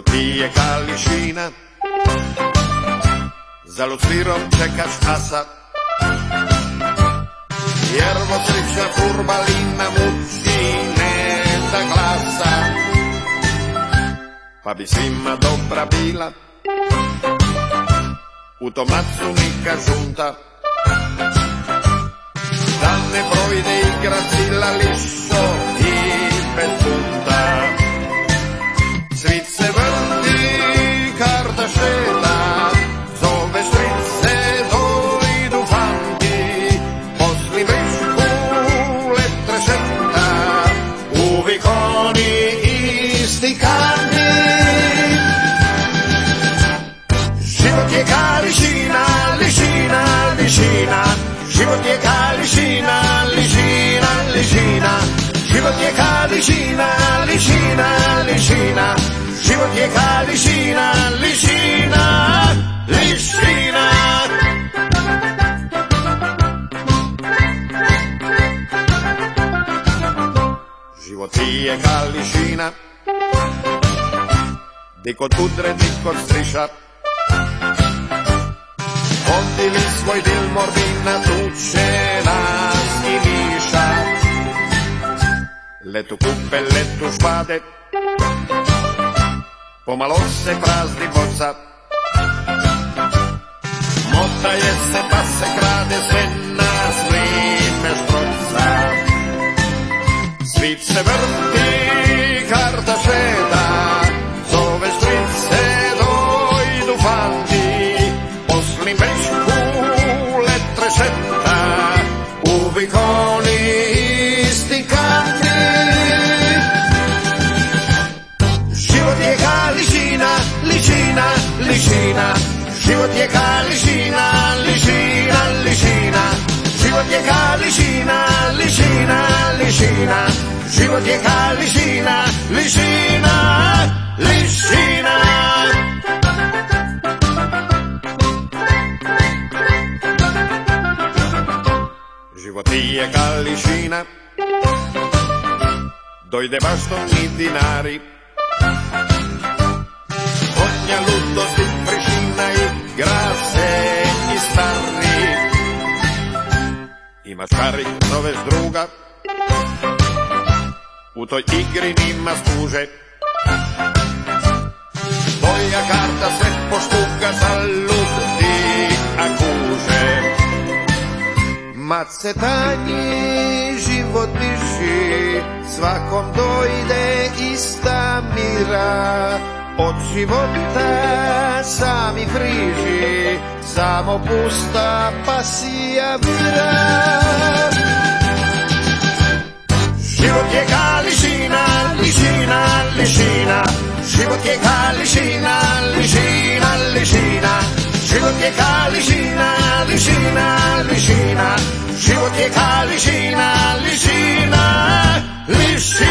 Život ti je ka lišina, za lucirom čekaš asa, jer votrična furbalina muči ne da glasa, pa bi svima dobra bila, u tom macu nika žunta, da ne projde igra cila lišo i bez punta. Svit se vrti, karta šeta, zove strice, dojdu fanti, posli vešku letre šeta, uvijek oni isti kanti. Život je ka lišina, lišina, lišina, život je ka lišina, lišina, lišina, život je ka lišina, lišina, lišina, život je ka lišina, lišina, lišina. Život ti je ka lišina, di kod udre, di kod striša, odili svoj dil morbina, tuče nas i miša. Letu kupe, letu špade, pomalo se prazni boca, motaje se pa se krade, sve nas vrime štroca. Svit se vrti, karta šeta, zove strice, dojdu fanti, poslim vešku letre šeta, uvijek oni isti kanti. Život je ka lišina, lišina, lišina, život je ka lišina, lišina, lišina, život je ka lišina, lišina, lišina, život je ka lišina, lišina, lišina. Život ti je ka lišina, dojde baštovni dinari, vodnja ludosti, prišina i grase i stari. Imaš karik, zoveš druga, u toj igri nima služe, tvoja karta sve poštuka, zaludi a kuže. Macetanji život diši, svakom dojde ista mira, od života sami friži, samo pusta pasija vira. Život je ka lišina, lišina, lišina, život je ka lišina, lišina, lišina, život je ka lišina, lišina, lišina, život je ka lišina, lišina, lišina.